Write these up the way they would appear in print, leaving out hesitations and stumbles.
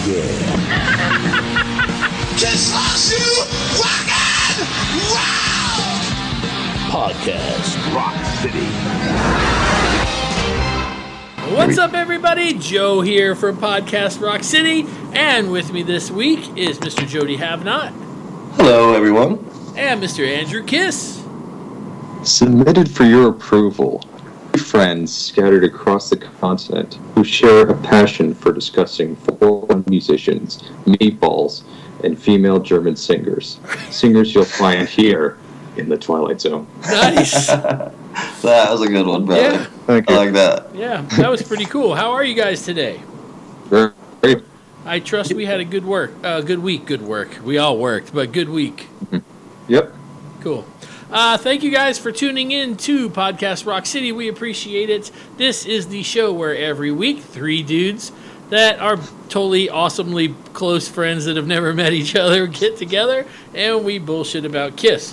Just lost you, rockin'! Wow! Podcast Rock City. What's up, everybody? Joe here from Podcast Rock City, and with me this week is Mr. Jody Havnot. Hello, everyone. And Mr. Andrew Kiss. Submitted for your approval. Friends scattered across the continent who share a passion for discussing foreign musicians, meatballs, and female German singers. Singers you'll find here in the Twilight Zone. Nice. That was a good one, brother. Yeah. Thank I you. like that. Yeah, that was pretty cool. How are you guys today? Great. I trust we had a good week. We all worked, but good week. Yep. Cool. Thank you guys for tuning in to Podcast Rock City. We appreciate it. This is the show where every week, three dudes that are totally awesomely close friends that have never met each other get together and we bullshit about Kiss.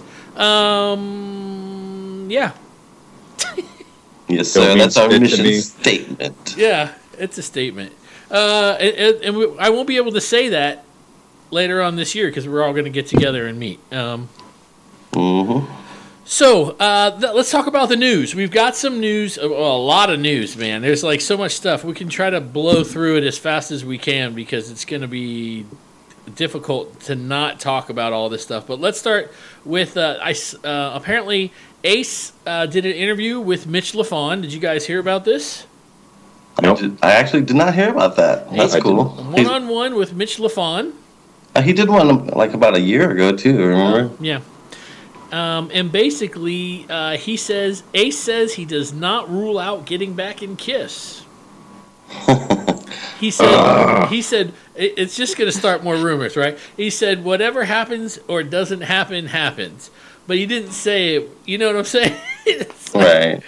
Yeah. Yes, sir. Don't That's our mean shit to mission me. statement. Yeah, it's a statement. I won't be able to say that later on this year because we're all going to get together and meet. So, let's talk about the news. We've got some news, a lot of news, man. There's like so much stuff. We can try to blow through it as fast as we can because it's going to be difficult to not talk about all this stuff. But let's start with, apparently Ace did an interview with Mitch Lafon. Did you guys hear about this? Nope. I actually did not hear about that. That's I cool. One-on-one with Mitch Lafon. He did one like about a year ago, too, remember? Yeah. And basically, Ace says he does not rule out getting back in Kiss. He said it's just going to start more rumors, right? He said whatever happens or doesn't happen happens, but he didn't say it. You know what I'm saying? Right.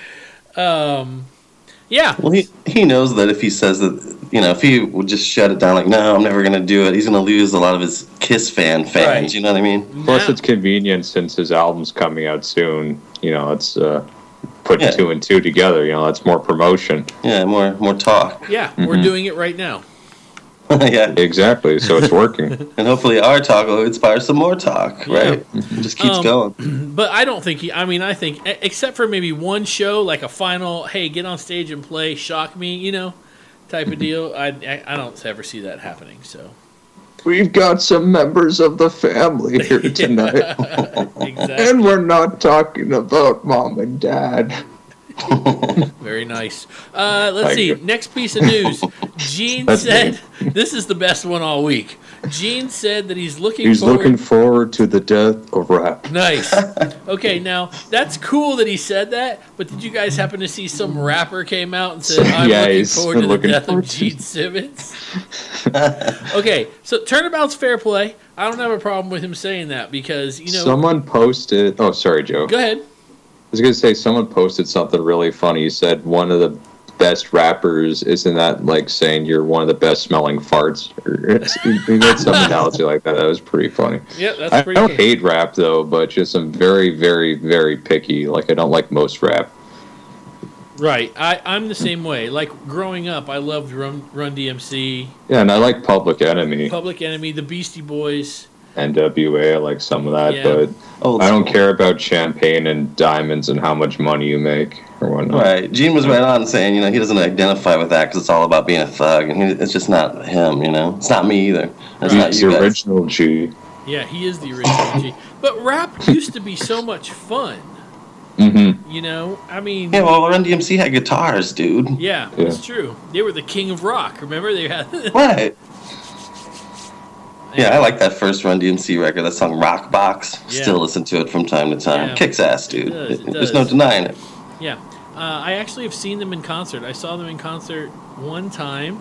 Yeah. Well, he knows that if he says that, if he would just shut it down like, no, I'm never going to do it, he's going to lose a lot of his Kiss fans, Right. you know what I mean? Plus, it's convenient since his album's coming out soon. It's putting two and two together. That's more promotion. Yeah, more talk. Yeah, we're doing it right now. Yeah. Exactly. So it's working. And hopefully our talk will inspire some more talk, right? It just keeps going. But I don't think I think, except for maybe one show, like a final, hey, get on stage and play, shock me, type of deal. I don't ever see that happening, so. We've got some members of the family here tonight. Exactly. And we're not talking about mom and dad. Very nice. Let's see. you. Next piece of news. Gene said, this is the best one all week. Gene said that he's looking forward to the death of rap. Nice. Okay, now, that's cool that he said that, but did you guys happen to see some rapper came out and said, I'm looking he's forward to the looking death of forward to Gene Simmons? Okay, so Turnabout's fair play. I don't have a problem with him saying that because, Someone posted... Oh, sorry, Joe. Go ahead. I was going to say, someone posted something really funny. He said one of the best rappers, isn't that like saying you're one of the best smelling farts? He made some analogy like that. That was pretty funny. Yeah, that's I pretty don't cool. hate rap, though, but just I'm very, very, very picky. Like, I don't like most rap. Right. I'm the same way. Like, growing up, I loved Run DMC, Yeah, and I like Public Enemy. Public Enemy, the Beastie Boys. NWA, I like some of that, Yeah. but Old I don't school. care about champagne and diamonds and how much money you make or whatnot. Right. Gene was right on saying, he doesn't identify with that because it's all about being a thug, and it's just not him, It's not me either. It's not He's you the guys. original G. Yeah, he is the original G. But rap used to be so much fun. Mm-hmm. I mean... Yeah, well, Run DMC had guitars, dude. Yeah, that's true. They were the king of rock. Remember, they had. Right. Yeah, I like that first Run DMC record, that song Rock Box. Yeah. Still listen to it from time to time. Yeah. Kicks ass, dude. It does. There's no denying it. Yeah, I actually have seen them in concert. I saw them in concert one time.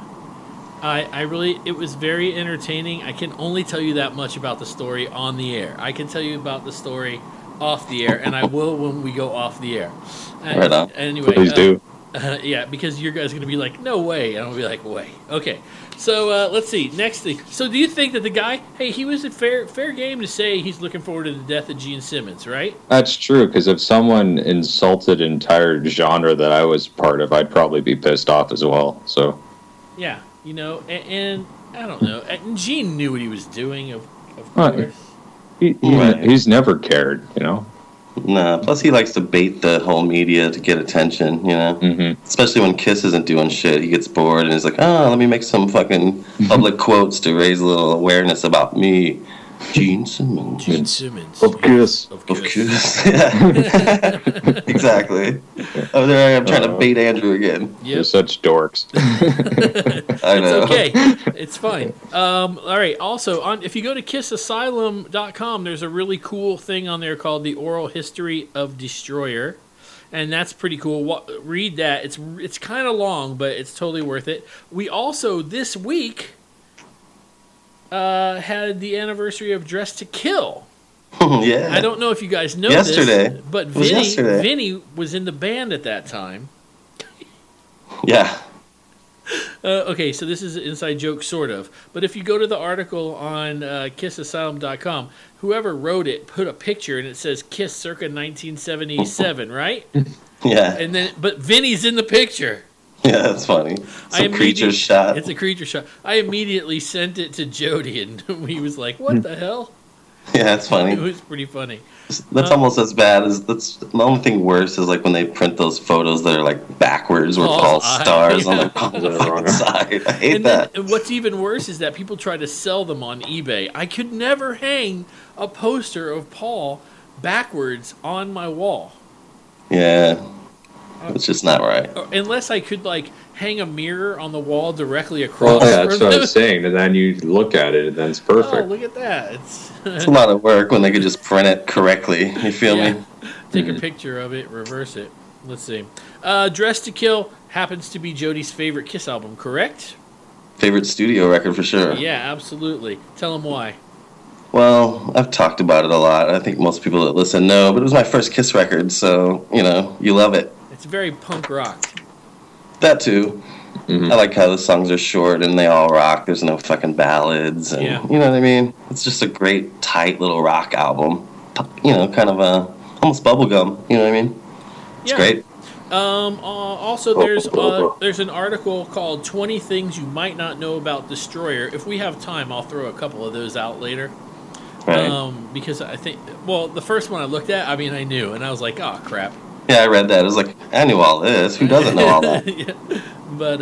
It was very entertaining. I can only tell you that much about the story on the air. I can tell you about the story off the air, and I will when we go off the air. Right on. Anyway, Please do. Yeah, because you guys are going to be like, no way. And I'm going to be like, way. Okay. So let's see. Next thing. So do you think that the guy, hey, he was a fair game to say he's looking forward to the death of Gene Simmons, right? That's true, because if someone insulted an entire genre that I was part of, I'd probably be pissed off as well. So Yeah, and I don't know. And Gene knew what he was doing, of Right. course. He's never cared, you know. Nah, plus he likes to bait the whole media to get attention, you know? Mm-hmm. Especially when Kiss isn't doing shit. He gets bored and he's like, oh, let me make some fucking public quotes to raise a little awareness about me. Gene Simmons. Gene Simmons. Of Kiss. Of Kiss. Yeah. Exactly. Oh, there I am trying to bait Andrew again. You're such dorks. I know. It's okay. It's fine. All right. Also, if you go to kissasylum.com, there's a really cool thing on there called The Oral History of Destroyer. And that's pretty cool. Read that. It's kind of long, but it's totally worth it. We also, this week, had the anniversary of Dress to Kill. Yeah. I don't know if you guys know Yesterday. this, but It was yesterday. Vinny was in the band at that time. Yeah. Okay, so this is an inside joke, sort of. But if you go to the article on kissasylum.com, whoever wrote it put a picture, and it says Kiss circa 1977, right? Yeah. But Vinny's in the picture. Yeah, that's funny. Some creature shot. It's a creature shot. I immediately sent it to Jody, and he was like, "What the hell?" Yeah, that's funny. It was pretty funny. That's almost as bad as the only thing worse is like when they print those photos that are like backwards where Paul's Paul's eye, stars yeah. on the fucking side. I hate that. And what's even worse is that people try to sell them on eBay. I could never hang a poster of Paul backwards on my wall. Yeah. It's just not right. Unless I could, like, hang a mirror on the wall directly across. Well, yeah, that's from what I them. was saying. And then you look at it, and then it's perfect. Oh, look at that. It's a lot of work when they could just print it correctly. You feel me? Take a picture of it, reverse it. Let's see. Dress to Kill happens to be Jody's favorite Kiss album, correct? Favorite studio record for sure. Yeah, absolutely. Tell him why. Well, I've talked about it a lot. I think most people that listen know, but it was my first Kiss record, so, you know, you love it. It's very punk rock. That too. I like how the songs are short and they all rock. There's no fucking ballads. And, you know what I mean? It's just a great, tight little rock album. You know, kind of almost bubblegum. You know what I mean? It's great. Also, there's an article called 20 Things You Might Not Know About Destroyer. If we have time, I'll throw a couple of those out later. Right. Because I think, well, the first one I looked at, I mean, I knew, and I was like, oh, crap. Yeah, I read that. I was like, I knew all this. Who doesn't know all that? Yeah. But,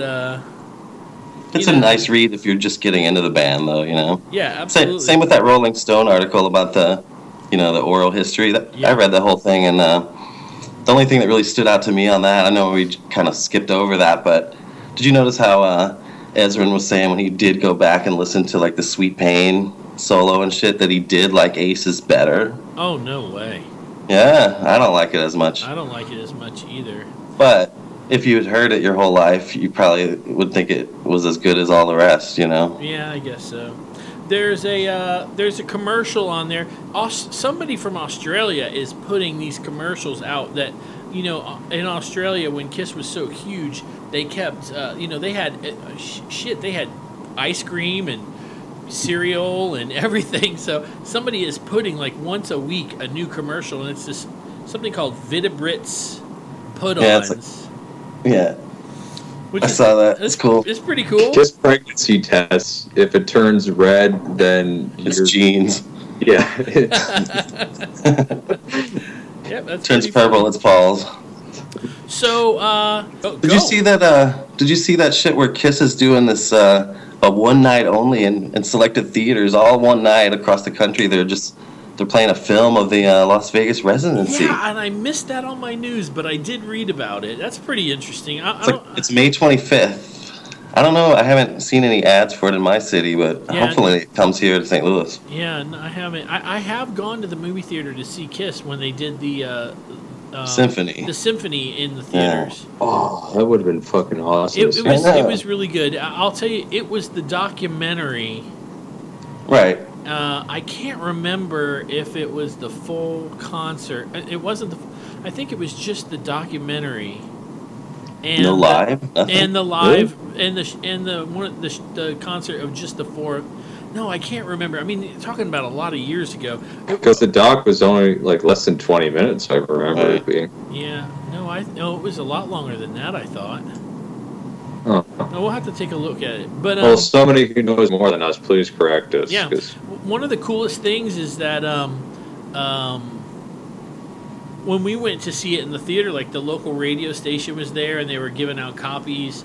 it's a nice read if you're just getting into the band, though, you know? Yeah, absolutely. Same with that Rolling Stone article about the oral history. I read the whole thing, and the only thing that really stood out to me on that, I know we kind of skipped over that, but did you notice how Ezrin was saying when he did go back and listen to, like, the Sweet Pain solo and shit, that he did like Ace's better? Oh, no way. Yeah, I don't like it as much. I don't like it as much either. But if you had heard it your whole life, you probably would think it was as good as all the rest, you know? Yeah, I guess so. There's a commercial on there. Somebody from Australia is putting these commercials out that, you know, in Australia when Kiss was so huge, they kept, they had they had ice cream and cereal and everything. So somebody is putting like once a week a new commercial, and it's this something called Vita-Brits put-ons. Yeah. I saw that. It's cool. It's pretty cool. Just pregnancy tests. If it turns red, then it's genes. Yeah. Yeah, that's turns purple. Funny. It's Paul's. So, did you see that? Did you see that shit where Kiss is doing this a one night only in selected theaters, all one night across the country? They're playing a film of the Las Vegas residency. Yeah, and I missed that on my news, but I did read about it. That's pretty interesting. It's May 25th. I don't know. I haven't seen any ads for it in my city, but hopefully it comes here to St. Louis. Yeah, no, I haven't. I have gone to the movie theater to see Kiss when they did the symphony. The symphony in the theaters. Yeah. Oh, that would have been fucking awesome. It was really good. I'll tell you, it was the documentary. Right. I can't remember if it was the full concert. It wasn't I think it was just the documentary. And no live. And the live and the concert of just the four. No, I can't remember. I mean, talking about a lot of years ago. Because the doc was only like less than 20 minutes. I remember it being. Yeah. No, it was a lot longer than that. I thought. Oh. No, we'll have to take a look at it. But Well, somebody who knows more than us, please correct us. yeah, 'cause- one of the coolest things is that when we went to see it in the theater, like the local radio station was there, and they were giving out copies.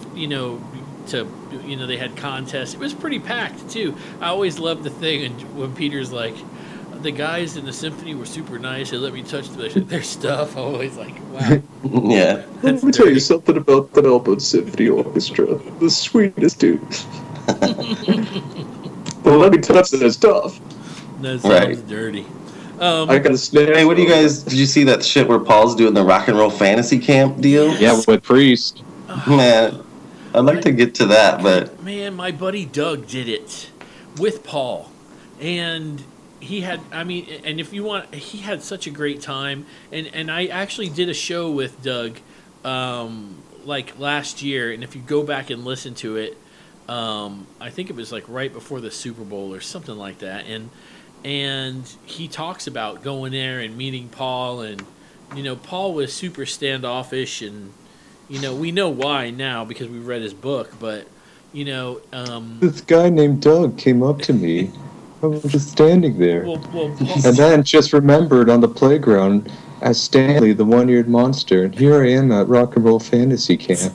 They had contests. It was pretty packed too. I always loved the thing when Peter's like, the guys in the symphony were super nice. They let me touch their stuff. I'm always like, wow. Yeah. Let me tell you something about the Melbourne Symphony Orchestra. The sweetest dudes. Well, let me touch their stuff. That sounds Right. dirty. I got a snare. Hey, what do you guys? Did you see that shit where Paul's doing the rock and roll fantasy camp deal? Yeah, with Priest. Man, I'd like to get to that, but Man, my buddy Doug did it with Paul, and he had. I mean, and if you want, he had such a great time, and I actually did a show with Doug, like last year, and if you go back and listen to it, I think it was like right before the Super Bowl or something like that, and he talks about going there and meeting Paul, and Paul was super standoffish, and we know why now because we read his book, but This guy named Doug came up to me. I was just standing there. well Paul, And then just remembered on the playground as Stanley, the one-eared monster, and here I am at Rock and Roll Fantasy Camp.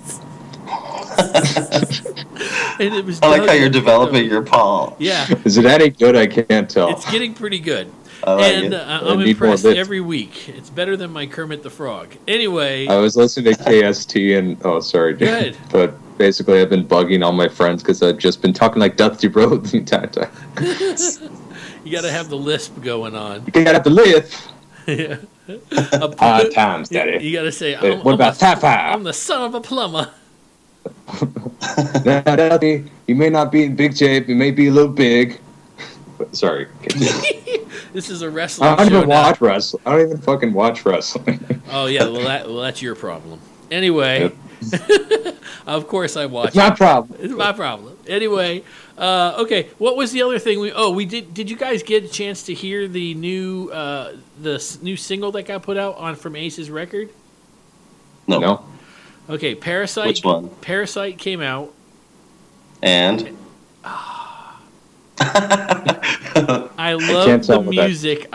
and it was I like Doug how you're that- developing your Paul. Yeah, Is it any good? I can't tell. it's getting pretty good. I like And it. I'm need more impressed lift. every week. It's better than my Kermit the Frog. Anyway, I was listening to KST and sorry, dude. Good. But basically, I've been bugging all my friends because I've just been talking like Dusty Rhodes the entire time. you got to have the lisp going on. You gotta have the lift. Yeah. Times, You Daddy. got to say, What about Sapphire? I'm the son of a plumber. Now, Daddy, you may not be in big shape. You may be a little big. But, sorry. This is a wrestling I don't show even now. watch wrestling. I don't even fucking watch wrestling. Oh yeah, well that's your problem. Anyway, of course I watch. It's my problem. It's my problem. Anyway, okay. What was the other thing we did? Did you guys get a chance to hear the new new single that got put out on from Ace's record? No. Okay, Parasite. Which one? Parasite came out. And I love can't the tell what that- music.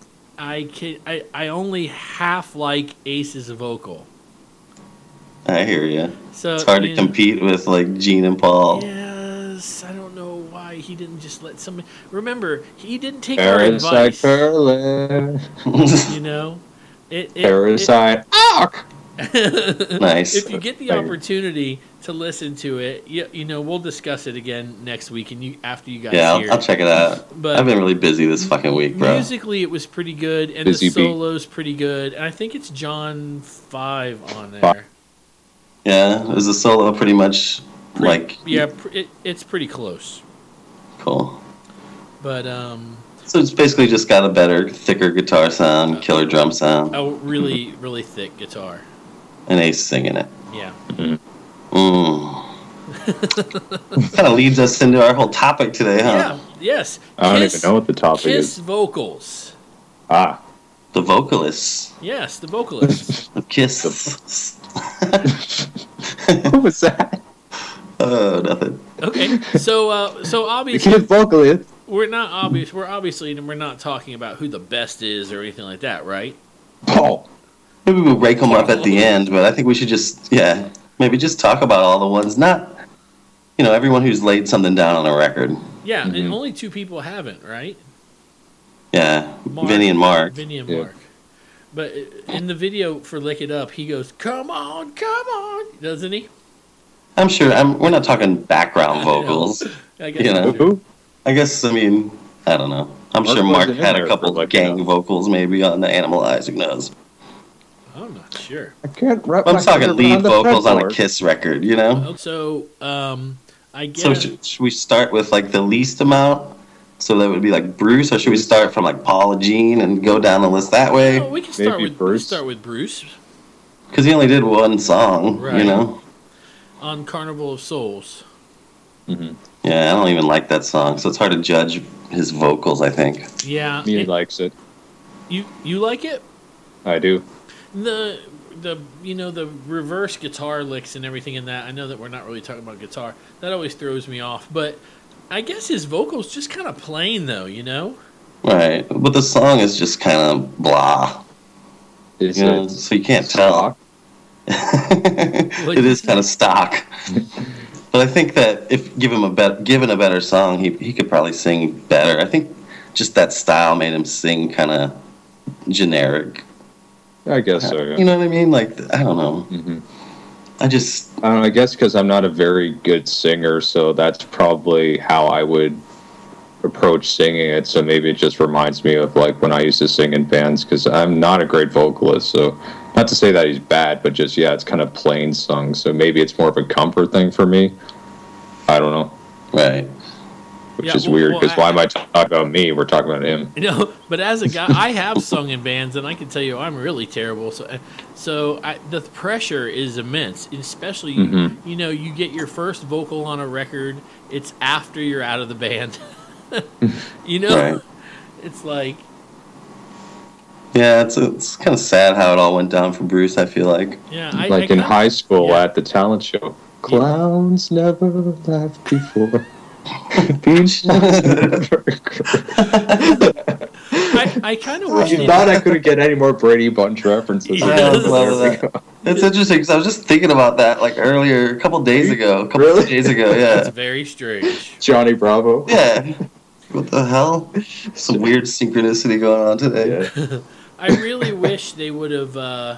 I only half like Ace's vocal. I hear you. So It's hard to you know, compete with like Gene and Paul. Yes, I don't know why he didn't just let somebody. Remember, he didn't take our Parasite advice. Perlin. You know, Parasite. Ark. Nice. If you get the Thank you. opportunity to listen to it, we'll discuss it again next week, and after you guys Yeah, hear I'll it. check it out. But I've been really busy this fucking week, bro. Musically, it was pretty good, and Busy the bee. solo's pretty good, and I think it's John 5 on there. Yeah, is the solo pretty much like Yeah, it's pretty close, cool? but So it's basically just got a better, thicker guitar sound, killer drum sound, a really, really thick guitar. and Ace singing it. Yeah. Kind of leads us into our whole topic today, huh? Yeah. Yes. I don't even know what the topic Kiss is. vocals. Ah. The vocalists Yes, the vocalists. of Kiss. What was that? Oh, nothing. Okay. So The obviously kid vocalist. we're not talking about who the best is or anything like that, right? Paul. Maybe we'll rake them up at the end, but I think we should maybe just talk about all the ones, not, everyone who's laid something down on a record. Yeah, Mm-hmm. and only two people haven't, right? Yeah, Mark. Vinny and Mark. Vinny and Yeah. Mark. But in the video for Lick It Up, he goes, "Come on, come on," doesn't he? I'm sure, we're not talking background vocals. I guess You know. Who? I guess, I don't know. I'm Mark sure Mark wasn't in had there a couple for, like, gang you know. vocals maybe on the Animalize, who knows. I'm not sure. I can't wrap I'm my talking head lead around the vocals on a fretboard. Kiss record, you know? So, I guess. So should we start with like the least amount? So that would be like Bruce, or should we start from like Paul Gene and go down the list that way? we can start Maybe with Bruce. Bruce Because he only did one song, Right. you know? on Carnival of Souls. Mhm. Yeah, I don't even like that song, so it's hard to judge his vocals, I think. Yeah, He likes it. you like it? I do. the the reverse guitar licks and everything in that. I know that we're not really talking about guitar. That always throws me off. But I guess his vocals just kind of plain though, Right, but the song is just kind of blah. Is so you can't tell. It is kind of stock. But I think that if given a better song, he could probably sing better. I think just that style made him sing kind of generic. I guess so. Yeah. You know what I mean? Like, I don't know. Mm-hmm. I don't know. I guess because I'm not a very good singer, so that's probably how I would approach singing it. So maybe it just reminds me of like when I used to sing in bands, because I'm not a great vocalist. So not to say that he's bad, but just it's kind of plain sung. So maybe it's more of a comfort thing for me. I don't know. Right. Which is weird, because why am I talking about me? We're talking about him. But as a guy, I have sung in bands, and I can tell you I'm really terrible. So the pressure is immense, especially, you get your first vocal on a record. It's after you're out of the band. Right. It's like... Yeah, it's kind of sad how it all went down for Bruce, I feel like. Yeah, in high school at the talent show. Clowns never laughed before. I kind of wish I thought I couldn't get any more Brady Bunch references. Yeah, I love that. It's interesting because I was just thinking about that like earlier, a couple days ago. Yeah. It's very strange. Johnny Bravo. Yeah. What the hell? Some weird synchronicity going on today. Yeah. I really wish they would have,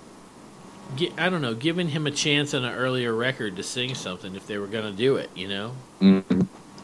given him a chance on an earlier record to sing something if they were going to do it, Mm-hmm.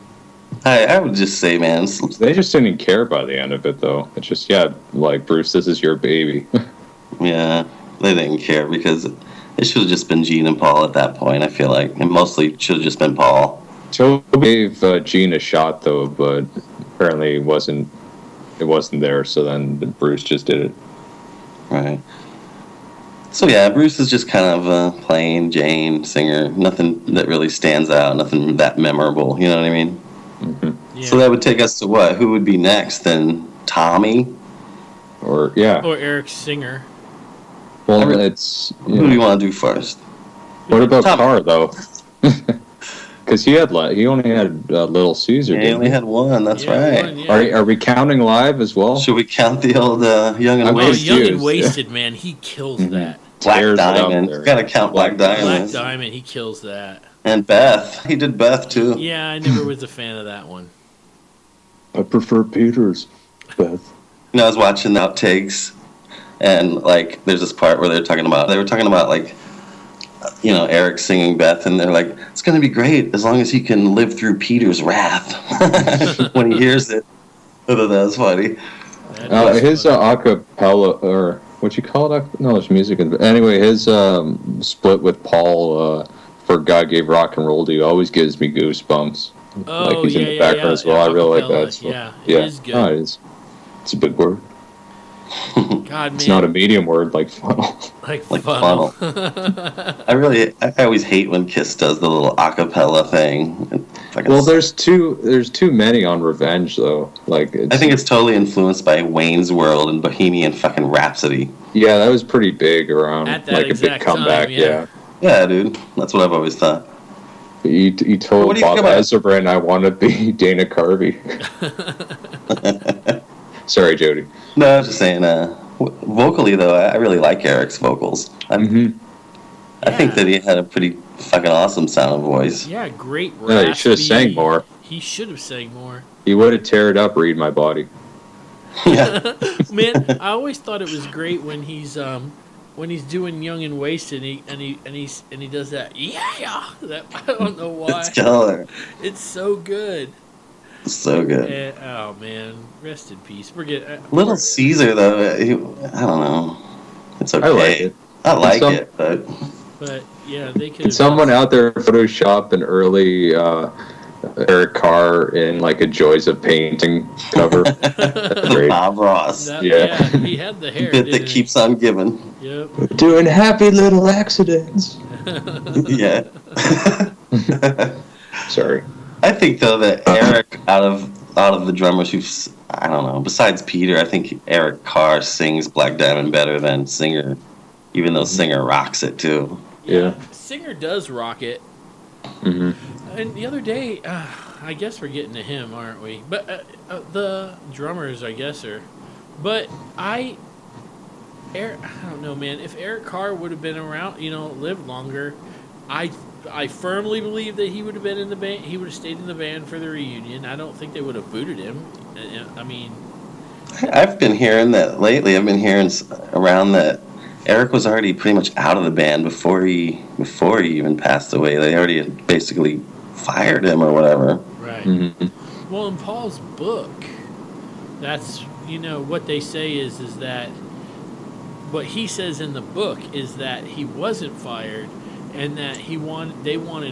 I would just say, man. They just didn't care by the end of it, though. It's just, like, Bruce, this is your baby. Yeah, they didn't care because it should have just been Gene and Paul at that point, I feel like. And mostly should have just been Paul. Joe gave Gene a shot, though, but apparently it wasn't there, so then Bruce just did it. Right. So, yeah, Bruce is just kind of a plain Jane singer. Nothing that really stands out, nothing that memorable, you know what I mean? Mm-hmm. Yeah. So that would take us to what? Who would be next then? Tommy? Or Eric Singer. Well, who do you want to do first? What about Carr, though? Because he only had Little Caesar. Yeah, he only had one. That's right. One, yeah. Are we counting live as well? Should we count the old Young and Wasted? Young and Wasted, man, he kills that. Black Diamond. You gotta count Black Diamond. Black Diamond, he kills that. And Beth. He did Beth, too. Yeah, I never was a fan of that one. I prefer Peter's, Beth. I was watching the outtakes, and, like, there's this part where they were talking about, like, Eric singing Beth, and they're like, it's going to be great as long as he can live through Peter's wrath when he hears it. I thought that was funny. His acapella, or what you call it? No, it's music. Anyway, his split with Paul for God Gave Rock and Roll to You always gives me goosebumps. Like he's in the background as well. I really like that. So, yeah, it is good. Oh, it is. It's a big word. God, man. It's not a medium word like funnel. Like funnel. I always hate when Kiss does the little acapella thing. Well, there's too many on Revenge though. Like I think it's totally influenced by Wayne's World and Bohemian fucking Rhapsody. Yeah, that was pretty big around at that like a big comeback. Time, yeah, dude. That's what I've always thought. He told Bob Ezrin, I want to be Dana Carvey. Sorry, Jody. No, I was just saying, vocally, though, I really like Eric's vocals. I think that he had a pretty fucking awesome sound voice. Yeah, great raspy. Yeah, he should have sang more. He should have sang more. He would have teared up Read My Body. Yeah. Man, I always thought it was great when he's doing Young and Wasted and he does that that I don't know why. It's killer. It's so good. So good. And, oh man, rest in peace. Little Caesar though, I don't know. It's okay. I like it. I like it, but yeah, they could. Someone out there Photoshop an early Eric Carr in like a Joys of Painting cover. The Bob Ross. Yeah, he had the hair. Bit that keeps on giving. Yep. Doing happy little accidents. Yeah. Sorry. I think though that Eric, out of the drummers I don't know, besides Peter, I think Eric Carr sings Black Diamond better than Singer even though Singer rocks it too. Yeah. Singer does rock it. Hmm. And the other day, I guess we're getting to him, aren't we? But the drummers, I guess, are. But I don't know, man. If Eric Carr would have been around, lived longer, I firmly believe that he would have been in the band. He would have stayed in the band for the reunion. I don't think they would have booted him. I mean, I've been hearing that lately. I've been hearing around that Eric was already pretty much out of the band before he even passed away. They already had basically fired him or whatever. right. Mm-hmm. Well, in Paul's book, that's what they say is that what he says in the book is that he wasn't fired, and that they wanted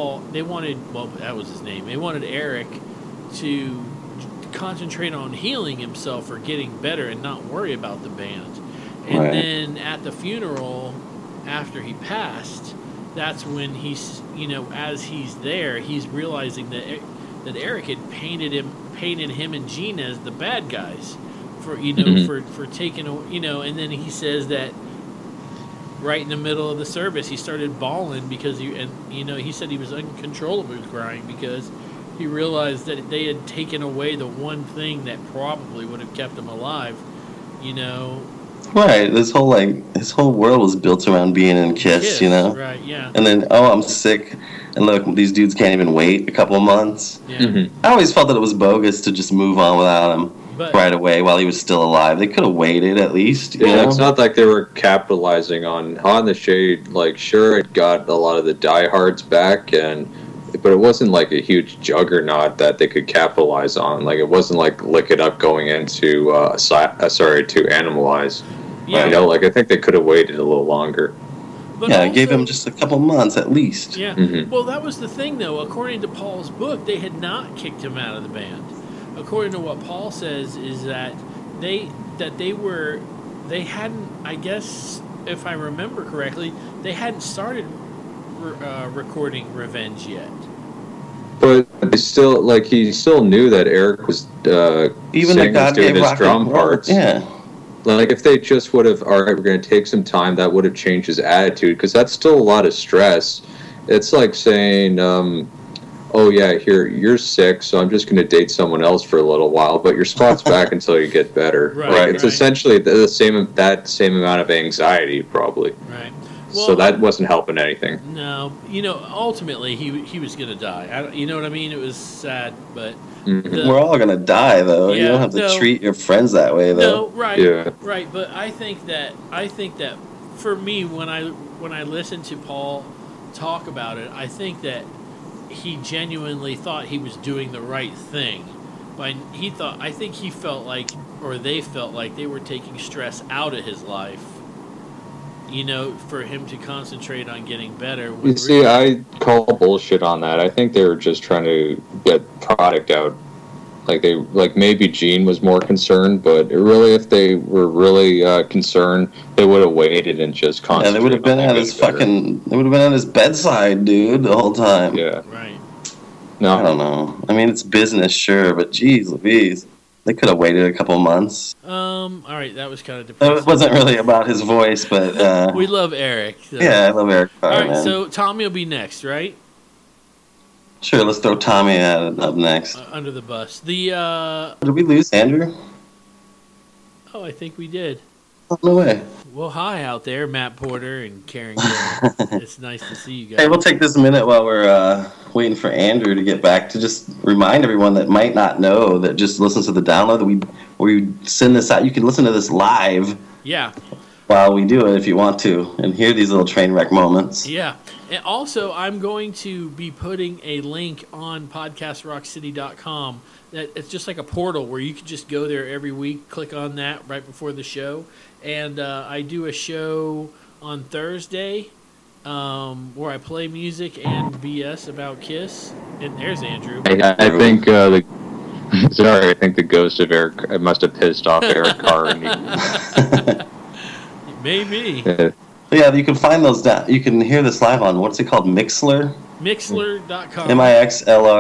that was his name. They wanted Eric to concentrate on healing himself or getting better and not worry about the band. And Right. then at the funeral, after he passed, that's when he's as he's there, he's realizing that Eric had painted him and Gene as the bad guys for for taking and then he says that right in the middle of the service he started bawling because he said he was uncontrollably crying because he realized that they had taken away the one thing that probably would have kept him alive. Right. His whole world was built around being in Kiss, Right, yeah. And then, I'm sick, and look, these dudes can't even wait a couple of months. Yeah. Mm-hmm. I always felt that it was bogus to just move on without him But right away while he was still alive. They could have waited at least. You Yeah, know? it's not like they were capitalizing on Hot in the Shade. Like, sure, it got a lot of the diehards back, but it wasn't like a huge juggernaut that they could capitalize on. Like, it wasn't like Lick It Up going into to Animalize. Yeah. Like, I think they could have waited a little longer. but Yeah, gave also- him just a couple months at least. Yeah. Mhm. Well, that was the thing, though. According to Paul's book, they had not kicked him out of the band. According to what Paul says, is that they hadn't. I guess if I remember correctly, they hadn't started recording Revenge yet. But he still knew that Eric was Even the doing goddamn his rock drum and roll. parts. Yeah. Like, if they just would have, all right, we're going to take some time, that would have changed his attitude, because that's still a lot of stress. It's like saying, oh, yeah, here, you're sick, so I'm just going to date someone else for a little while, but your spot's back until you get better. Right, Like, it's right. essentially that same amount of anxiety, probably. Right. So that wasn't helping anything. No, ultimately he was gonna die. You know what I mean? It was sad, but Mhm. We're all gonna die, though. You Yeah, don't have to no. treat your friends that way, though. no, right, Yeah. right. But I think that for me, when I listen to Paul talk about it, I think that he genuinely thought he was doing the right thing. But I think he felt like, or they felt like, they were taking stress out of his life. For him to concentrate on getting better. You see, I call bullshit on that. I think they were just trying to get product out. Like maybe Gene was more concerned, but really, if they were really concerned, they would have waited and just Yeah, concentrated. they would have been on at his getting better. They would have been at his bedside, dude, the whole time. Yeah. Right. No. I don't know. I mean, it's business, sure, but geez Louise. They could have waited a couple months. All right, that was kind of depressing. It wasn't really about his voice, but We love Eric. So. yeah, I love Eric Carr, All right, man. so Tommy will be next, right? Sure, let's throw Tommy up next. Under the bus. The Did we lose Andrew? I think we did. Oh, no way. Well, hi out there, Matt Porter and Karen Gill. It's nice to see you guys. Hey, we'll take this minute while we're waiting for Andrew to get back to just remind everyone that might not know that just listens to the download that we send this out. You can listen to this live Yeah, while we do it if you want to and hear these little train wreck moments. yeah. And also, I'm going to be putting a link on podcastrockcity.com. That it's just like a portal where you can just go there every week, click on that right before the show. And I do a show on Thursday where I play music and BS about Kiss. And there's Andrew. I think I think the ghost of Eric must have pissed off Eric Carr. And Maybe. Yeah, you can find those down. You can hear this live on, what's it called, Mixler? Mixler.com.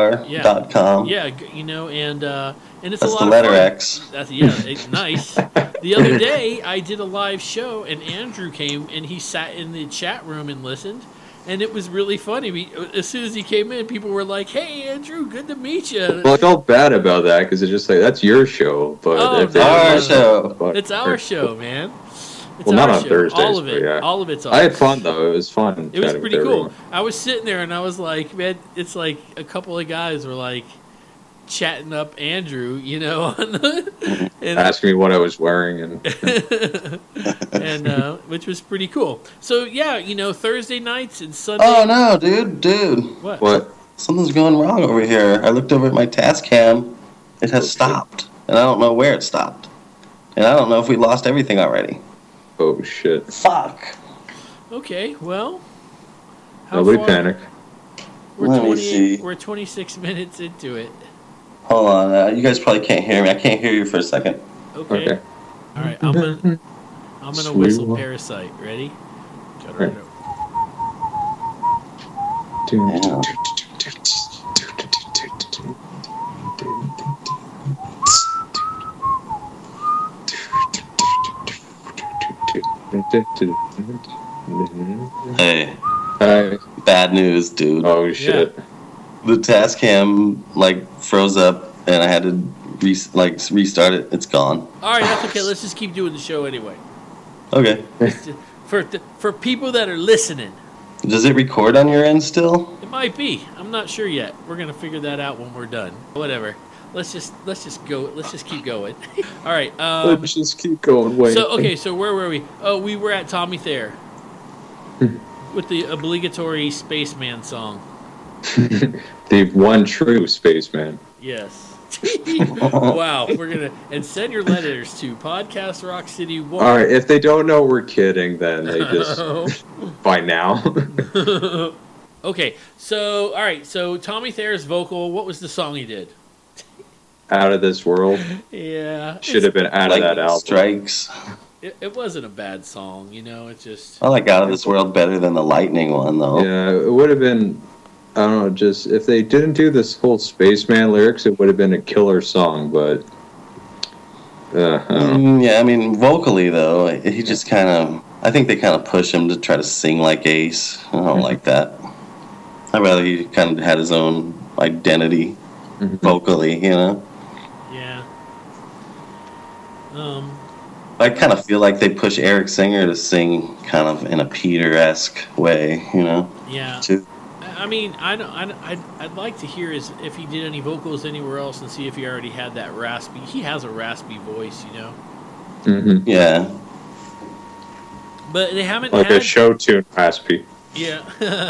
Mixlr.com. Yeah, and it's That's a lot the of letter fun. X. That's nice. The other day, I did a live show, and Andrew came, and he sat in the chat room and listened, and it was really funny. As soon as he came in, people were like, "Hey, Andrew, good to meet you." Well, I felt bad about that because it's just like, that's your show. But Oh, if they- no. Our show. But- It's our show, man. It's Well, not our on show. Thursdays, All of it. but yeah. All of it's ours. I had fun, though. It was fun. It was chatting pretty with cool. everyone. I was sitting there and I was like, man, it's like a couple of guys were like chatting up Andrew, you know, on the, and, Asking me what I was wearing. And and which was pretty cool. So yeah, you know, Thursday nights and Sunday. Oh no, dude. What? what? Something's going wrong over here. I looked over at my task cam. It has stopped. And I don't know where it stopped. And I don't know if we lost everything already. Oh, shit. Fuck. Okay, well. how Nobody far- panic. We're Let me see. We're 26 minutes into it. Hold on. You guys probably can't hear me. I can't hear you for a second. Okay. Okay. All right. I'm gonna Sweet whistle one. Parasite. Ready? Right. Yeah. Hey, Hi. bad news, dude. Oh, shit. The task cam froze up, and I had to restart it. It's gone. All right. That's okay. Let's just keep doing the show anyway. Okay. For people that are listening, Does it record on your end still? it might be. I'm not sure yet. We're gonna figure that out when we're done. Whatever. Let's just go. Let's just keep going. All right. Let's just keep going. Wait. So where were we? Oh, we were at Tommy Thayer with the obligatory Spaceman song. The one true spaceman. Yes. Wow. We're gonna and send your letters to Podcast Rock City 1. All right. If they don't know we're kidding, then they just by now. Okay. So all right. So Tommy Thayer's vocal. What was the song he did? Out of this world. Yeah. Should have been out of that album. Strikes. It wasn't a bad song. You know. It's just. I like Out of This World better than the Lightning one, though. Yeah, it would have been. I don't know. Just if they didn't do this whole spaceman lyrics, it would have been a killer song. But I don't know. Yeah, I mean, vocally, though, he just kind of... I think they kind of push him to try to sing like Ace. I don't like that. I'd rather he kind of had his own identity vocally, you know? Yeah. I kind of feel like they push Eric Singer to sing kind of in a Peter-esque way, you know? Yeah. Too. I mean, I'd like to hear if he did any vocals anywhere else and see if he already had that raspy. He has a raspy voice, you know. Mhm. Yeah. But they haven't Like had. a show tune raspy. Yeah.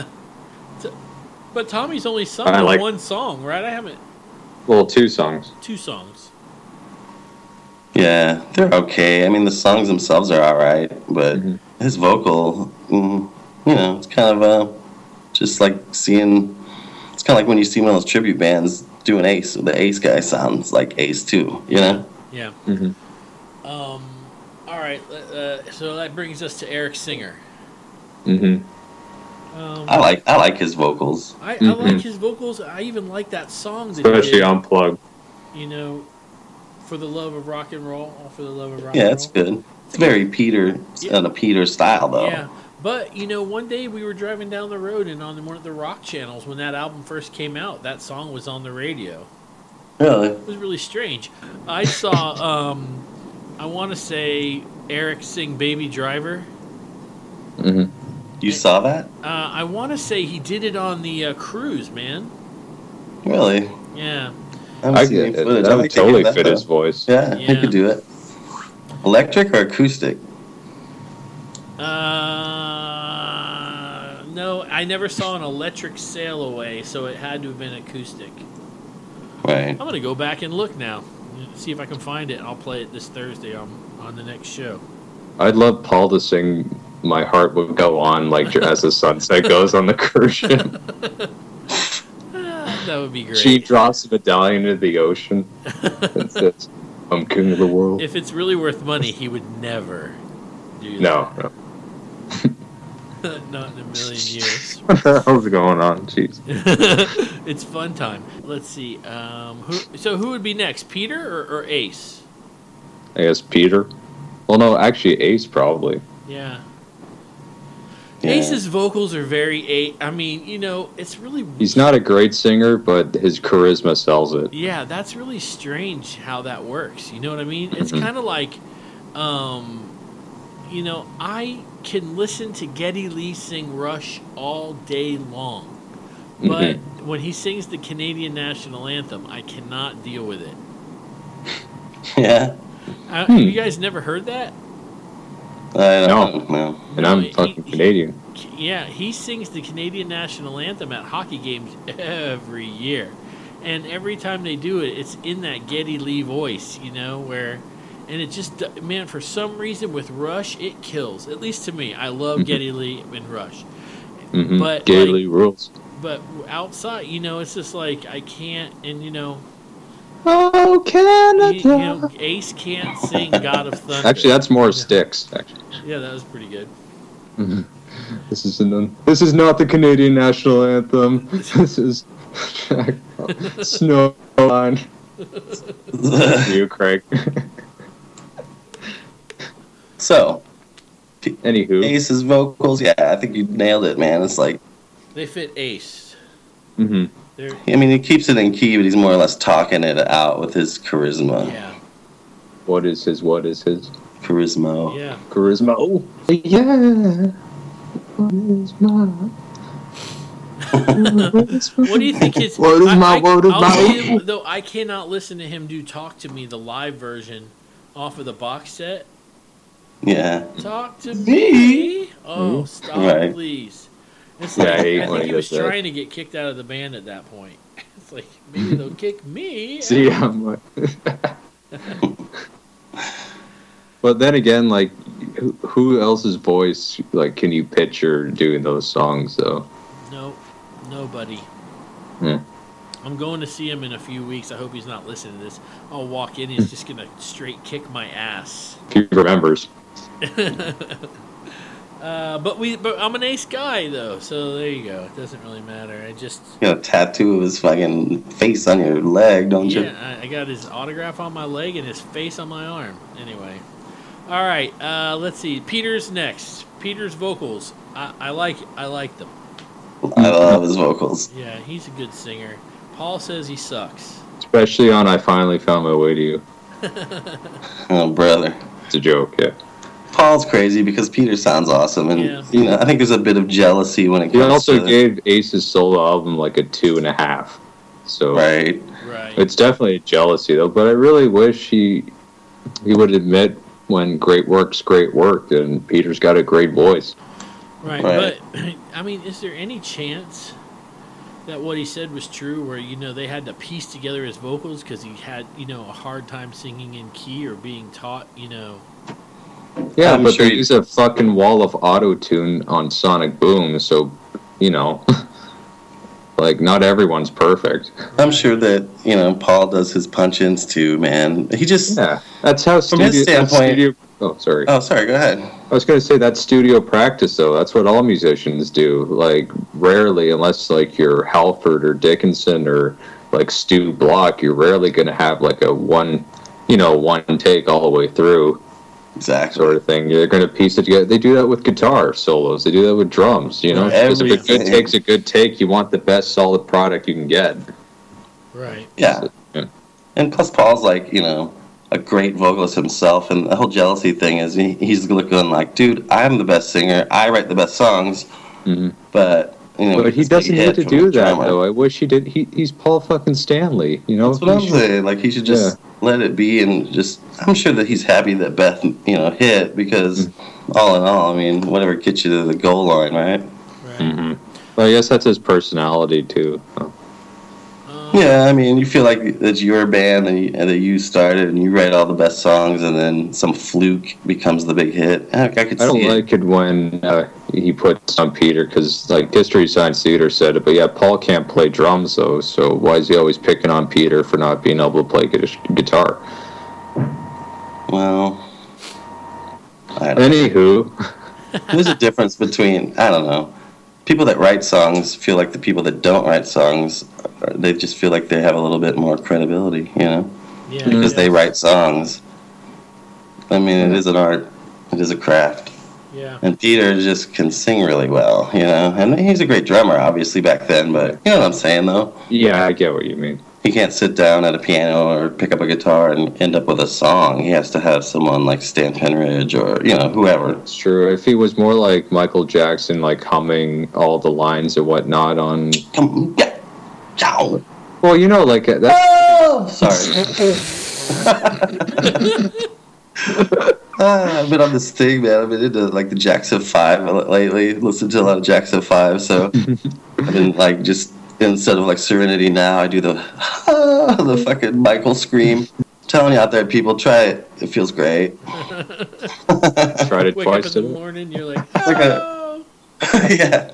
But Tommy's only sung I like- one song, right? I haven't. Well, 2 songs. 2 songs. Yeah, they're okay. I mean, the songs themselves are all right, but his vocal, you know, it's kind of just like seeing. It's kind of like when you see one of those tribute bands doing Ace. The Ace guy sounds like Ace too, you know. Yeah. Mhm. All right. So that brings us to Eric Singer. Mhm. I like his vocals. I like his vocals. I even like that song that he Especially did, unplugged. you know, For the Love of Rock and Roll. All for the Love of Rock and Yeah, Roll. it's good. It's very Peter, in a Peter style though. Yeah, but you know, one day we were driving down the road, and on one of the rock channels, when that album first came out, that song was on the radio. Really. It was really strange. I saw, I want to say Eric sing "Baby Driver." Mhm. You saw that? I want to say he did it on the cruise, man. Really? Yeah. haven't I seen get any it. footage. That I would think they totally did that, fit though. his voice. Yeah, Yeah. he could do it. Electric or acoustic? No, I never saw an electric sail away, so it had to have been acoustic. Right. I'm gonna go back and look now, see if I can find it. I'll play it this Thursday on the next show. I'd love Paul to sing "My Heart Would Go On" like as the sunset goes on the cruise ship. That would be great. She drops the medallion into the ocean and says, "I'm king of the world." If it's really worth money, he would never do that. No. Not in a million years. What the hell's going on? Jeez. It's fun time. Let's see. Who would be next, Peter or Ace? I guess Peter. Well, no, actually, Ace probably. Yeah. Yeah. Ace's vocals are very I mean, you know, it's really. He's not a great singer, but his charisma sells it. Yeah, that's really strange how that works. You know what I mean? It's kind of like, you know, I can listen to Geddy Lee sing Rush all day long, but when he sings the Canadian national anthem, I cannot deal with it. Yeah. You guys never heard that? I don't know. And I'm fucking Canadian. Yeah, he sings the Canadian national anthem at hockey games every year. And every time they do it, it's in that Geddy Lee voice, you know, and it just, man, for some reason with Rush, it kills. At least to me. I love Geddy Lee and Rush. But Geddy Lee rules. But outside, you know, it's just like, I can't, and you know, oh, Canada. you know, Ace can't sing God of Thunder. Actually, that's more Styx. Actually. Yeah, that was pretty good. This is not the Canadian national anthem. This is Snowline. You, Craig. So, Anywho, Ace's vocals, yeah, I think you nailed it, man. It's like, They fit Ace. mm-hmm. I mean, he keeps it in key, but he's more or less talking it out with his charisma. Yeah. What is his? Charisma. Yeah. Charisma. Oh, yeah. What do you think his? What is my word of I'll mouth? tell you, though, I cannot listen to him do "Talk to Me" the live version off of the box set. Yeah. Talk to me. Oh, Mhm. stop, Right. please. It's Yeah, like, I hate I when think he he was does that. trying to get kicked out of the band at that point. It's like maybe they'll kick me. See, I'm like. But then again, like, who else's voice, like, can you picture doing those songs, though? No, nobody. Yeah. I'm going to see him in a few weeks. I hope he's not listening to this. I'll walk in. He's just gonna straight kick my ass. If he remembers. But I'm an Ace guy though, so there you go. It doesn't really matter. I just You got a tattoo of his fucking face on your leg, don't you? I got his autograph on my leg and his face on my arm. Anyway, all right. Let's see. Peter's next. Peter's vocals. I like them. I love his vocals. Yeah, he's a good singer. Paul says he sucks. Especially on I Finally Found My Way to You. Oh, brother. It's a joke, yeah. Paul's crazy because Peter sounds awesome, and Yeah. you know, I think there's a bit of jealousy when it He comes also to gave Ace's solo album like a 2.5. So right. Right. it's definitely jealousy, though. But I really wish he would admit when great work's great work, and Peter's got a great voice. Right. Right. But I mean, is there any chance that what he said was true, where you know they had to piece together his vocals because he had a hard time singing in key or being taught Yeah, I'm but sure they he- use a fucking wall of auto-tune on Sonic Boom, so, like, not everyone's perfect. I'm sure that Paul does his punch-ins too, man. He just Yeah, that's how From his standpoint- Oh, sorry. Oh, sorry. Go ahead. I was going to say that's studio practice, though. That's what all musicians do. Like, rarely, unless, like, you're Halford or Dickinson or, like, Stu Block, you're rarely going to have, like, a one take all the way through Exactly. sort of thing. They're going to piece it together. They do that with guitar solos. They do that with drums, Because if a good Everything. take's a good take, you want the best solid product you can get. Right. Yeah. Yeah. And plus, Paul's like, a great vocalist himself, and the whole jealousy thing is he's going like, dude, I'm the best singer. I write the best songs, Mhm. but But he this big doesn't hit need to from do the that, drummer. though. I wish he did. He's Paul fucking Stanley, That's what I'm He should- saying. Like, he should just let it be, and just, I'm sure that he's happy that Beth, hit, because all in all, I mean, whatever gets you to the goal line, right? Right. Mhm. Well, I guess that's his personality, too. Yeah, I mean, you feel like it's your band and that you started, and you write all the best songs, and then some fluke becomes the big hit. I could I don't see it. like it when he puts on Peter, because, like, History Science Theater said it, but yeah, Paul can't play drums, though, so why is he always picking on Peter for not being able to play guitar? Well, I don't Anywho, There's a difference between, I don't know, people that write songs feel like the people that don't write songs, they just feel like they have a little bit more credibility, Yeah. because they write songs. I mean, it is an art. It is a craft. Yeah. And Peter just can sing really well, you know. And he's a great drummer, obviously, back then. But you know what I'm saying, though? Yeah, I get what you mean. He can't sit down at a piano or pick up a guitar and end up with a song. He has to have someone like Stan Penridge or, you know, whoever. It's true. If he was more like Michael Jackson, like humming all the lines and whatnot on... Come, yeah. Ciao. Well, you know, like... That's... Oh, sorry. I've been on this thing, man. I've been into like the Jackson 5 lately. Listened to a lot of Jackson 5, so I've been like just instead of like Serenity Now, I do the the fucking Michael scream. I'm telling you out there, people, try it. It feels great. Tried it Wake twice up in the today. morning, you're like, Like a- oh. Yeah.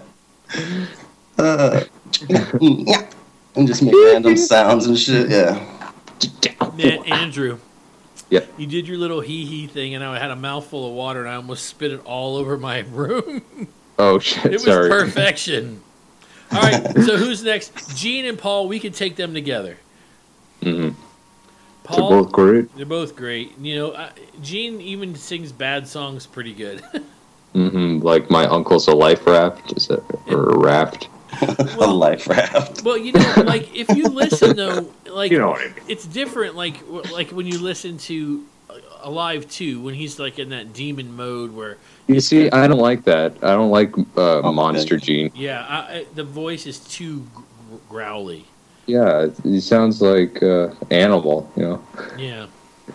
And just make random sounds and shit. Yeah. Man, Andrew. Yeah. You did your little hee-hee thing, and I had a mouthful of water, and I almost spit it all over my room. Oh, shit. It was Sorry. perfection. All right, so who's next? Gene and Paul, we could take them together. Mm-hmm. Paul, They're both great. They're both great. You know, Gene even sings bad songs pretty good. Mm-hmm. Like My Uncle's a Life Raft. Is that, or Raft? A life raft. Well, you know, like, if you listen, though, like, You know what I mean. it's different, like when you listen to Alive 2, when he's, like, in that demon mode where... You see, I don't like that. I don't like Monster okay. Gene. Yeah, the voice is too growly. Yeah, he sounds like Animal, you know. Yeah.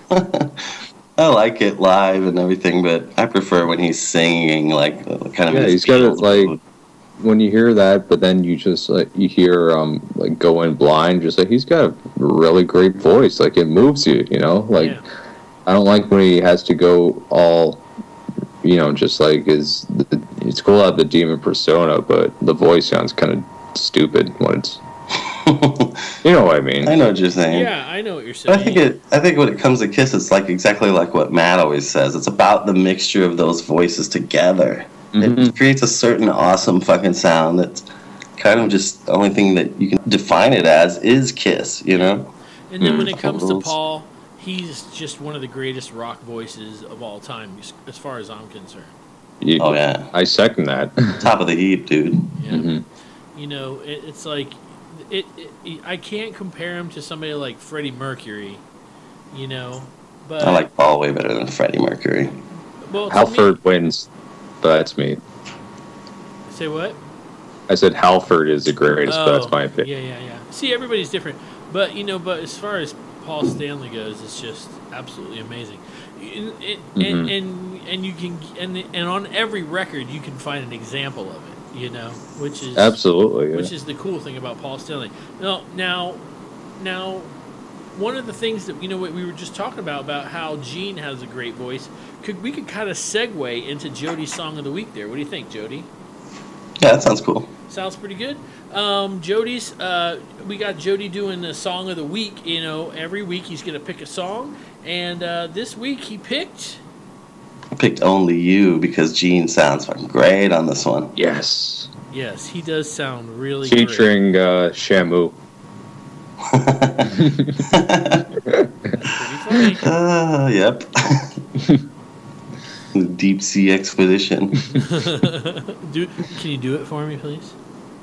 I like it live and everything, but I prefer when he's singing, like, kind of... Yeah, his he's got it, Beatles like... mode. When you hear that, but then you just like you hear like Going Blind, just like he's got a really great voice. Like it moves you, you know. Like Yeah. I don't like when he has to go all, you know, just like it's cool to have the demon persona, but the voice sounds kind of stupid when it's. You know what I mean? I know what you're saying. Yeah, I know what you're But saying. I think when it comes to Kiss, it's like exactly like what Matt always says. It's about the mixture of those voices together. Mhm. It creates a certain awesome fucking sound that's kind of just the only thing that you can define it as is Kiss, you know? And then when it Mm. comes to Rules. Paul, he's just one of the greatest rock voices of all time, as far as I'm concerned. Oh, yeah. I second that. Top of the heap, dude. Yeah. Mhm. You know, it's like I can't compare him to somebody like Freddie Mercury. You know, but I like Paul way better than Freddie Mercury. well, to Halford wins, but that's me. me- say what? I said Halford is the greatest, but that's my Oh, opinion. yeah. See, everybody's different, but you know, but as far as Paul Stanley goes, it's just absolutely amazing. And you can and on every record you can find an example of it. You know, which is Absolutely. Yeah. which is the cool thing about Paul Stanley. Now, one of the things that we were just talking about how Gene has a great voice. We could kind of segue into Jody's song of the week there. What do you think, Jody? Yeah, that sounds cool. Sounds pretty good. Jody's, we got Jody doing the song of the week. You know, every week he's going to pick a song, and this week he picked. I picked Only You because Gene sounds fucking great on this one. Yes. Yes, he does sound really great. Featuring Shamu. Pretty funny. Yep. The Deep Sea Expedition. Can you do it for me, please?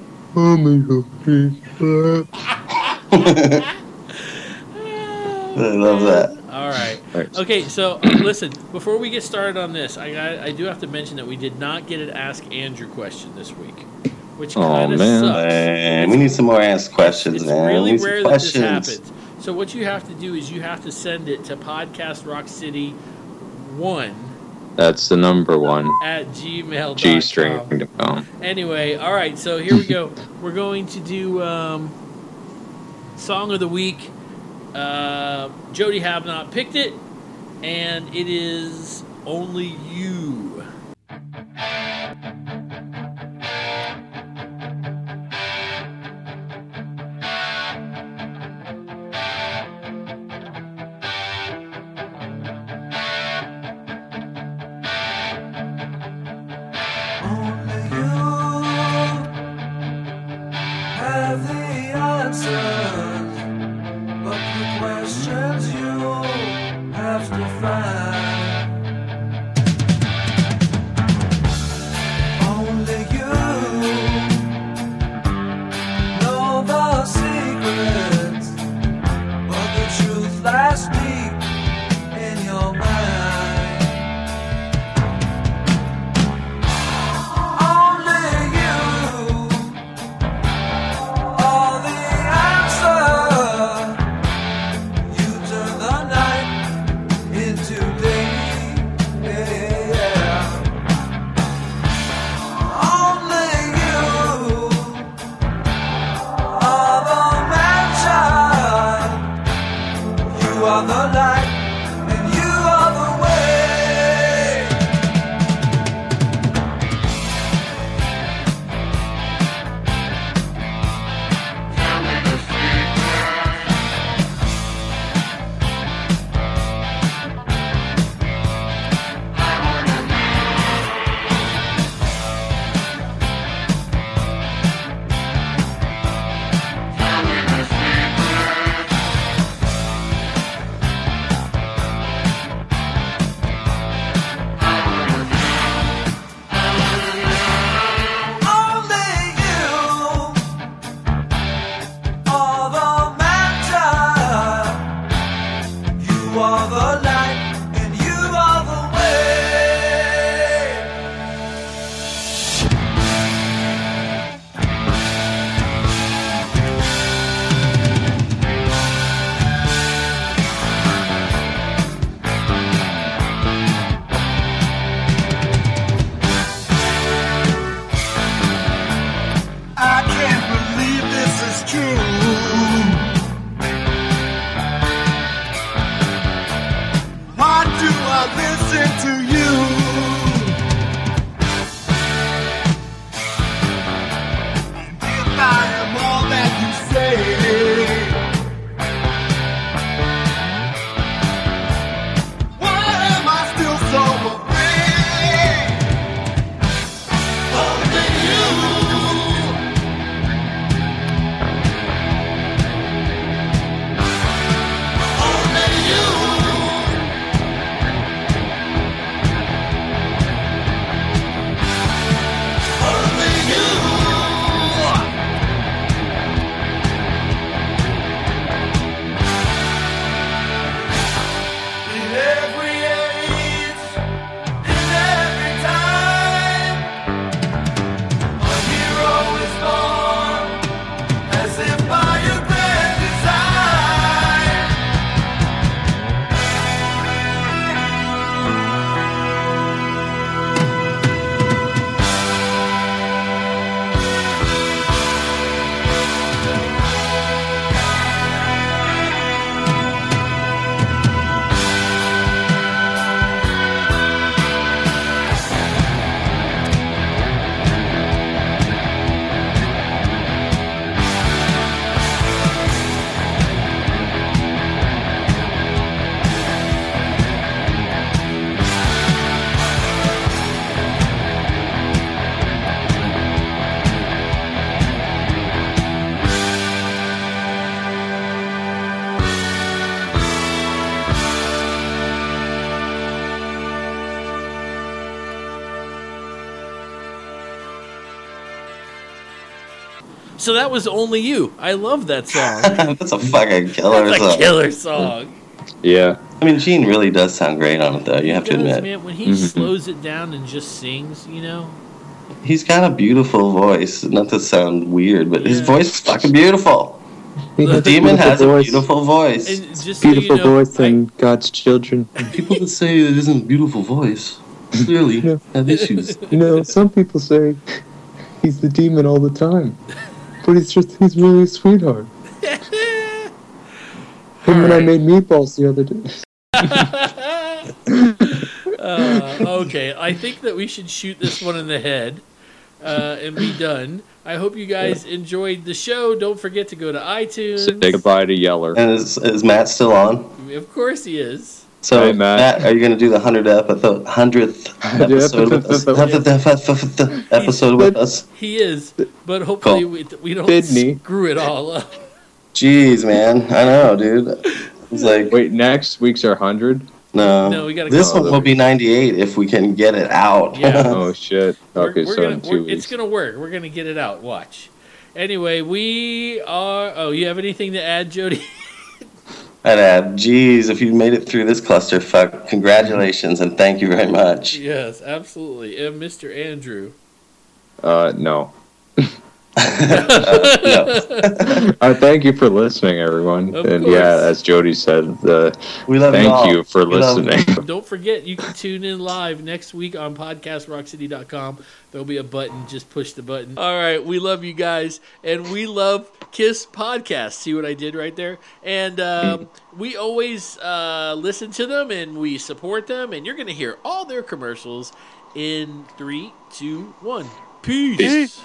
I love that. All right. Thanks. Okay, so listen, before we get started on this, I do have to mention that we did not get an Ask Andrew question this week, which Aw, kind of man. sucks. Man, we need some more asked questions, It's man. We really need some rare that this questions. happens. So what you have to do is you have to send it to podcastrockcity1 That's the number one. at gmail.com. G-string.com. Anyway, all right, so here we go. We're going to do Song of the Week. Jody have not picked it, and it is Only You. Only you have the answers, but the questions you have to find. So that was Only You. I love that song. That's a fucking killer That's a song. killer song. Yeah. I mean, Gene really does sound great on it, though. You have to He does, admit. man, when he slows it down and just sings, you know. He's got a beautiful voice. Not to sound weird, but his Yeah. voice is fucking beautiful. He The has a demon beautiful has a voice. beautiful voice. And just so Beautiful you know, voice and God's children. People that say it isn't a beautiful voice clearly Yeah. have issues. You know, some people say he's the demon all the time. But he's really a sweetheart. Him and I made meatballs the other day. Okay, I think that we should shoot this one in the head and be done. I hope you guys enjoyed the show. Don't forget to go to iTunes. Say goodbye to Yeller. And is Matt still on? Of course he is. So, Hey, Matt. are you going to do the 100th episode with us? 100th episode with us? He is, but hopefully Cool. we don't Sydney. screw it all up. Jeez, man. I know, dude. It's like, Wait, next week's our 100? No, we gotta This go. one will be 98 if we can get it out. Yeah. Oh, shit. Okay, so in 2 weeks. It's gonna work. We're gonna get it out. Watch. Anyway, we are. Oh, you have anything to add, Jody? I'd add, geez, if you made it through this clusterfuck, congratulations and thank you very much. Yes, absolutely. And Mr. Andrew. No. No. Thank you for listening, everyone. Of And course. yeah, as Jody said, We love you all. thank you for We love listening. Don't forget, you can tune in live next week on podcastrockcity.com. There'll be a button. Just push the button. All right. We love you guys. And we love KISS Podcast. See what I did right there? And we always listen to them and we support them. And you're going to hear all their commercials in 3, 2, 1. Peace.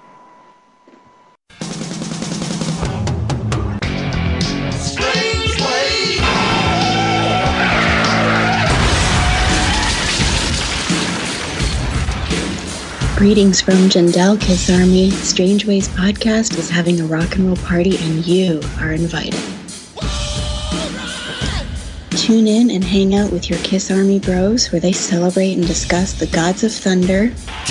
Greetings from Jandel Kiss Army. Strange Ways Podcast is having a rock and roll party and you are invited. Tune in and hang out with your Kiss Army bros where they celebrate and discuss the gods of thunder.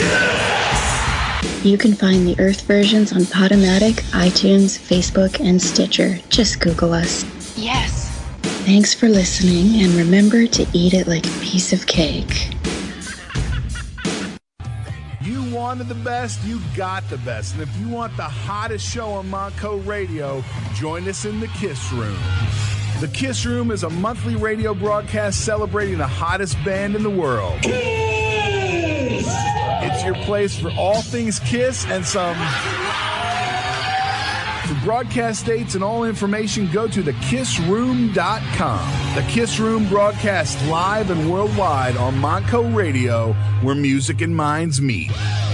You can find the Earth versions on Podomatic, iTunes, Facebook, and Stitcher. Just Google us. Yes. Thanks for listening and remember to eat it like a piece of cake. You wanted the best, you got the best. And if you want the hottest show on Montco Radio, join us in the KISS Room. The KISS Room is a monthly radio broadcast celebrating the hottest band in the world. It's your place for all things KISS and some. For broadcast dates and all information, go to thekissroom.com. The KISS Room broadcasts live and worldwide on Montco Radio, where music and minds meet.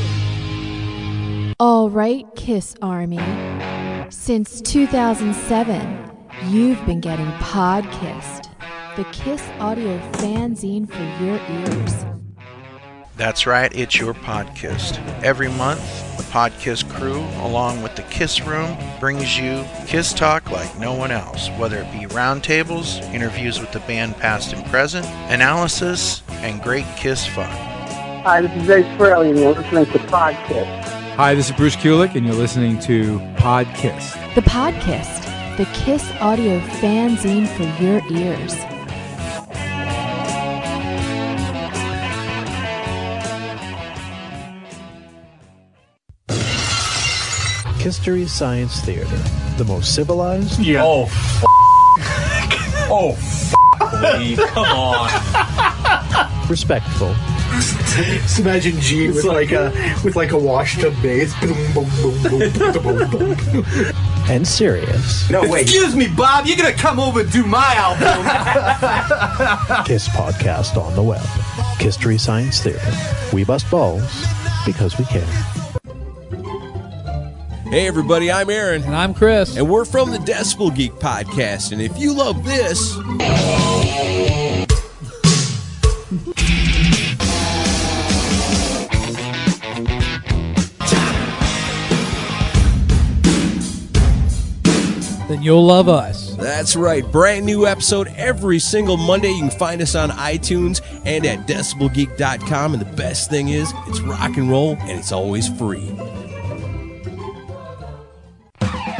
All right, KISS Army. Since 2007, you've been getting Podkissed, the KISS audio fanzine for your ears. That's right, it's your Podkissed. Every month, the Podkiss crew, along with the KISS Room, brings you KISS talk like no one else, whether it be roundtables, interviews with the band past and present, analysis, and great KISS fun. Hi, this is Ace Frehley, and you're listening to Podkiss. Hi, this is Bruce Kulick, and you're listening to Podkiss. The Podkissed, the KISS audio fanzine for your ears. History Science Theater, the most civilized. Yeah. Oh, Lee, come on. Respectful. Just imagine Gene with like a washed up bass. Boom, boom, boom, boom, boom, boom, boom. And serious. No, wait. Excuse me, Bob. You're gonna come over and do my album. KISS podcast on the web. History Science Theater. We bust balls because we care. Hey everybody, I'm Aaron. And I'm Chris. And we're from the Decibel Geek Podcast. And if you love this... then you'll love us. That's right. Brand new episode every single Monday. You can find us on iTunes and at decibelgeek.com. And the best thing is, it's rock and roll and it's always free.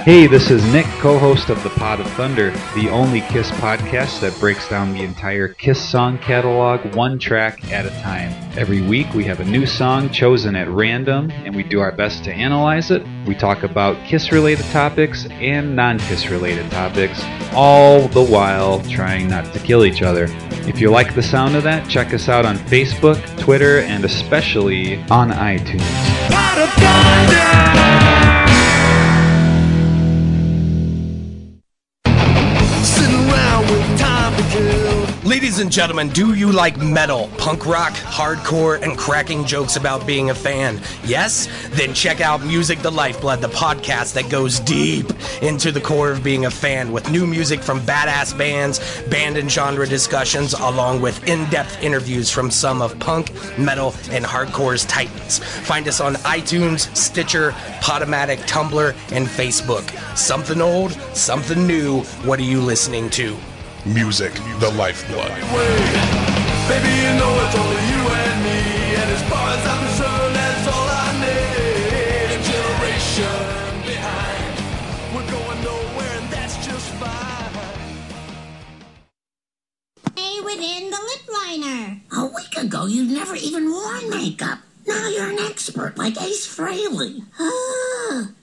Hey, this is Nick, co-host of The Pod of Thunder, the only Kiss podcast that breaks down the entire Kiss song catalog one track at a time. Every week we have a new song chosen at random, and we do our best to analyze it. We talk about Kiss-related topics and non-Kiss-related topics, all the while trying not to kill each other. If you like the sound of that, check us out on Facebook, Twitter, and especially on iTunes. Pod of Thunder! Ladies and gentlemen, do you like metal, punk rock, hardcore, and cracking jokes about being a fan? Yes? Then check out Music the Lifeblood, the podcast that goes deep into the core of being a fan with new music from badass bands, band and genre discussions, along with in-depth interviews from some of punk, metal, and hardcore's titans. Find us on iTunes, Stitcher, Podomatic, Tumblr, and Facebook. Something old, something new. What are you listening to? Music, the lifeblood. Baby, you know it's only you and me, and as far as I'm concerned, that's all I need. A generation behind, we're going nowhere, and that's just fine. Stay within the lip liner. A week ago, you'd never even worn makeup. Now you're an expert, like Ace Frehley.